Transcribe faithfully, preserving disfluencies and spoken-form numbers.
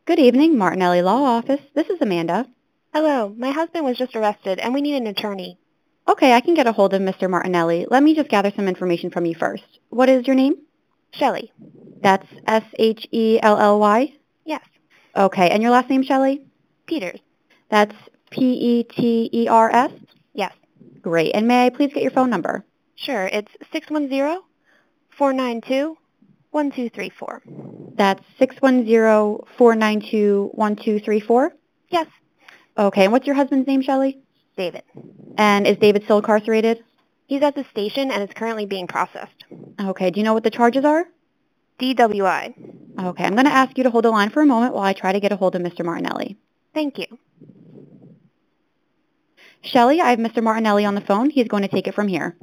Good evening, Martinelli Law Office. This is Amanda. Hello, my husband was just arrested and we need an attorney. Okay, I can get a hold of Mister Martinelli. Let me just gather some information from you first. What is your name? Shelley. That's S H E L L Y? Yes. Okay, and your last name, Shelley? Peters. That's P E T E R S? Yes. Great, and may I please get your phone number? Sure, it's six one zero, four nine two, one two three four. That's six one zero, four nine two, one two three four? Yes. Okay, and what's your husband's name, Shelley? David. And is David still incarcerated? He's at the station and is currently being processed. Okay, do you know what the charges are? D W I. Okay, I'm going to ask you to hold the line for a moment while I try to get a hold of Mister Martinelli. Thank you. Shelley, I have Mister Martinelli on the phone. He's going to take it from here.